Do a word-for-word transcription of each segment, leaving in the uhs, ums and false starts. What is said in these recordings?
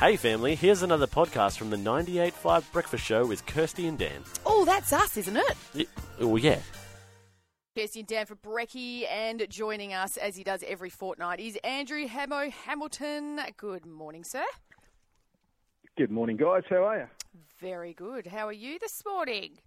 Hey family, here's another podcast from the ninety-eight point five Breakfast Show with Kirsty and Dan. Oh, that's us, isn't it? Y- Oh, yeah. Kirsty and Dan for Brekkie, and joining us, as he does every fortnight, is Andrew Hamo Hamilton. Good morning, sir. Good morning, guys. How are you? Very good. How are you this morning?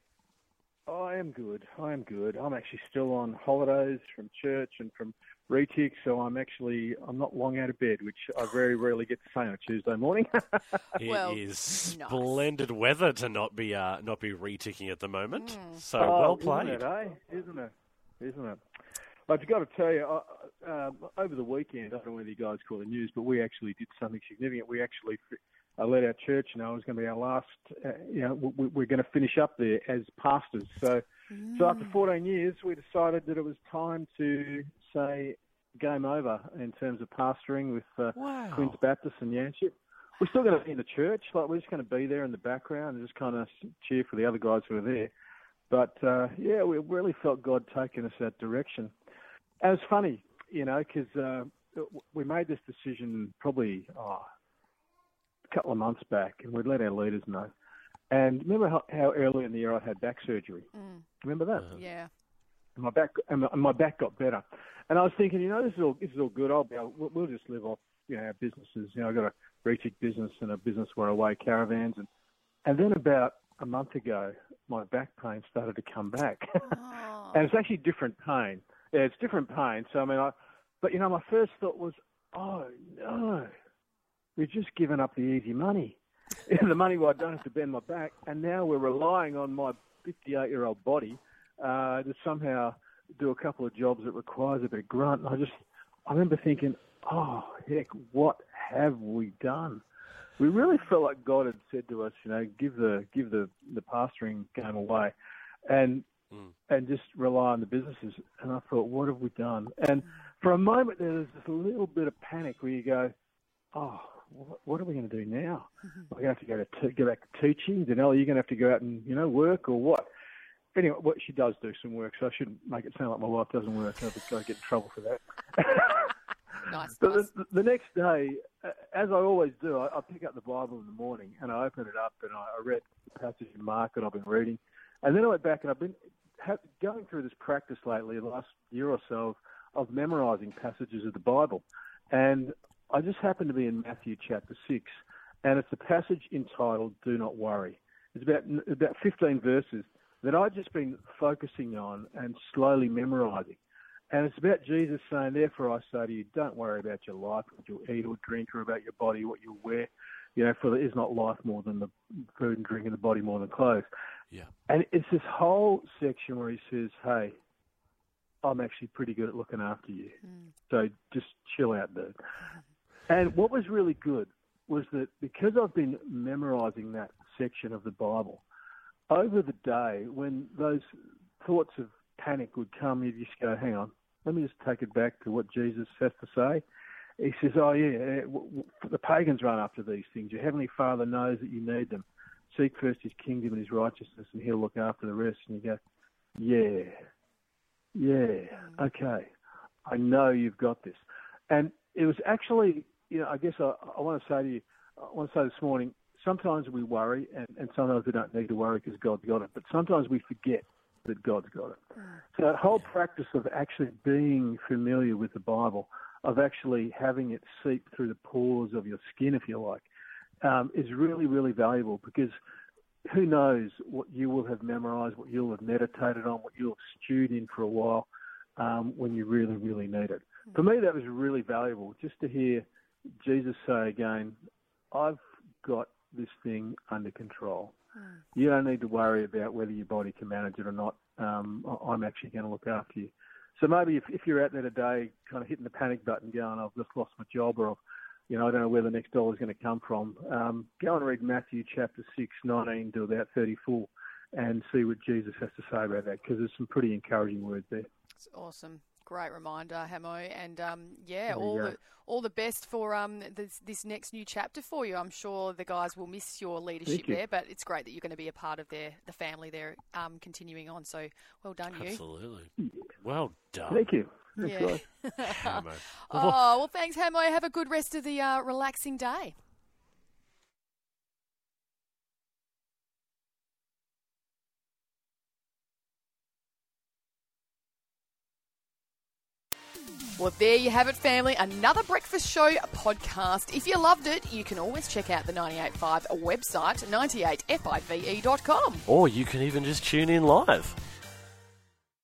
I am good. I am good. I'm actually still on holidays from church and from Retic, so I'm actually I'm not long out of bed, which I very rarely get to say on a Tuesday morning. It Well, is nice. splendid weather to not be uh, not be reticking at the moment. Mm. So Oh, well played. Isn't it, eh? Isn't it? Isn't it? I've got to tell you, uh, um, over the weekend, I don't know whether you guys caught the news, but we actually did something significant. We actually I let our church know it was going to be our last, uh, you know, we, we're going to finish up there as pastors. So, Mm. so after fourteen years, we decided that it was time to say game over in terms of pastoring with uh, Wow. Queen's Baptist and Yanship. We're still going to be in the church, like we're just going to be there in the background and just kind of cheer for the other guys who are there. But uh, yeah, we really felt God taking us that direction. And it's funny, you know, because uh, we made this decision probably oh, a couple of months back, and we'd let our leaders know. And remember how, how early in the year I had back surgery? Mm. Remember that? Yeah. And my back and my, and my back got better. And I was thinking, you know, this is all this is all good. I'll be able, we'll, we'll just live off, you know, our businesses. You know, I've got a Retic business and a business where I weigh caravans, and and then about a month ago, my back pain started to come back, Oh. and it's actually different pain. Yeah, it's different pain. So I mean, I, but you know, my first thought was, oh no, we've just given up the easy money, the money where I don't have to bend my back, and now we're relying on my fifty-eight-year-old body uh, to somehow do a couple of jobs that requires a bit of grunt. And I just, I remember thinking, oh heck, what have we done? We really felt like God had said to us, you know, give the give the, the pastoring game away, and Mm. and just rely on the businesses. And I thought, what have we done? And for a moment there was this little bit of panic where you go, oh, what, what are we going to do now? We're going to have to go to t- go back to teaching. Danelle, are you going to have to go out and, you know, work or what? Anyway, what she does do some work, so I shouldn't make it sound like my wife doesn't work. I've got to get in trouble for that. Nice. But nice. the, the next day, uh, as I always do, I, I pick up the Bible in the morning and I open it up and I, I read the passage in Mark that I've been reading. And then I went back and I've been ha- going through this practice lately, the last year or so, of, of memorising passages of the Bible. And I just happened to be in Matthew chapter six, and it's a passage entitled Do Not Worry. It's about about fifteen verses that I've just been focusing on and slowly memorising. And it's about Jesus saying, therefore I say to you, don't worry about your life, what you'll eat or drink, or about your body, what you'll wear. You know, for there is not life more than the food and drink, and the body more than clothes. Yeah. And it's this whole section where he says, hey, I'm actually pretty good at looking after you. Mm. So just chill out, dude. And what was really good was that because I've been memorising that section of the Bible, over the day, when those thoughts of panic would come, you just go, hang on, let me just take it back to what Jesus has to say. He says, oh, yeah, the pagans run after these things. Your Heavenly Father knows that you need them. Seek first His kingdom and His righteousness, and He'll look after the rest. And you go, yeah, yeah, okay, I know you've got this. And it was actually, you know, I guess I, I want to say to you, I want to say this morning, sometimes we worry, and, and sometimes we don't need to worry because God's got it. But sometimes we forget that God's got it. So that whole practice of actually being familiar with the Bible, of actually having it seep through the pores of your skin, if you like, um, is really, really valuable, because who knows what you will have memorised, what you'll have meditated on, what you'll have stewed in for a while um, when you really, really need it. For me, that was really valuable, just to hear Jesus say again, I've got this thing under control. Mm. You don't need to worry about whether your body can manage it or not. Um, I'm actually going to look after you. So maybe if, if you're out there today kind of hitting the panic button going, I've just lost my job, or, you know, I don't know where the next dollar is going to come from, um, go and read Matthew chapter six, nineteen to about thirty-four, and see what Jesus has to say about that, because there's some pretty encouraging words there. It's awesome. Great reminder, Hamo, and um, yeah, There you all go. the all the best for um this, this next new chapter for you. I'm sure the guys will miss your leadership Thank you. there, but it's great that you're going to be a part of their the family there, um, continuing on. So well done, you. Absolutely. Well done. Thank you. Thanks, Yeah. guys. Hamo. Oh well, thanks, Hamo. Have a good rest of the uh, relaxing day. Well, there you have it, family. Another Breakfast Show podcast. If you loved it, you can always check out the ninety-eight point five website, ninety-eight five dot com. Or you can even just tune in live.